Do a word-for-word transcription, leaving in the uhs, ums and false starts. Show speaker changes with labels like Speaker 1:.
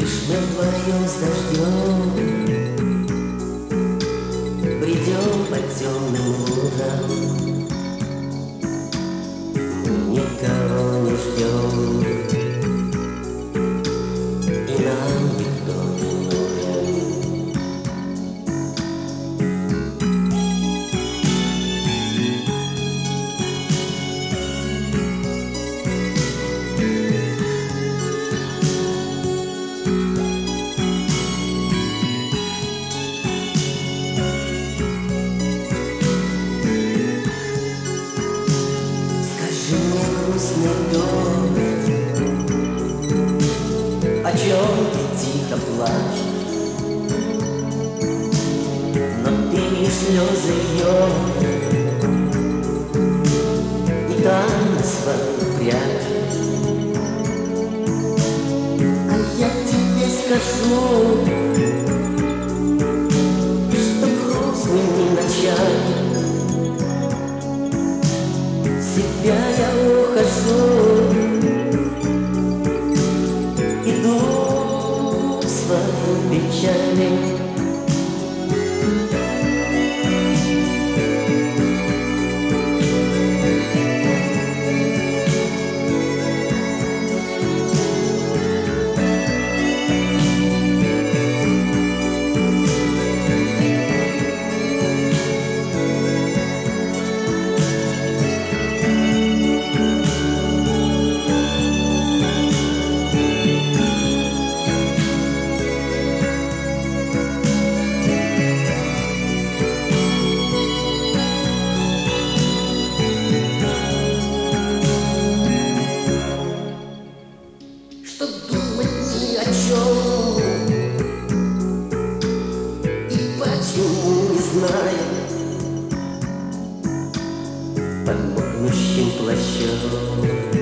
Speaker 1: Лишь мы вдвоем с дождем придем по темным лугам, мы никого не ждем, и нам никто не нужен. Грустный дождь, о чем ты тихо плачешь, но ты лишь слезы льешь, и тайны свои прячешь. А я тебе скажу, что грустными ночами себя я ухожу, иду в свою печаль. Что думать ни о чем и почему не знаю, под мокнущим плащом